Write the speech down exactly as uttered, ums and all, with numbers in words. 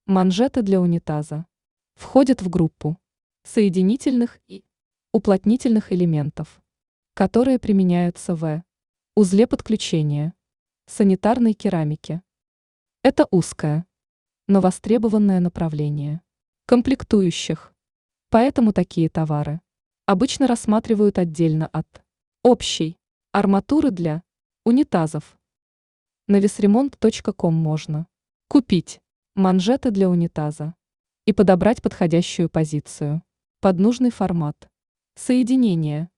Манжеты для унитаза входят в группу соединительных и уплотнительных элементов, которые применяются в узле подключения санитарной керамики. Это узкое, но востребованное направление комплектующих. Поэтому такие товары обычно рассматривают отдельно от общей арматуры для унитазов. На весремонт точка ком можно купить манжеты для унитаза и подобрать подходящую позицию под нужный формат соединения.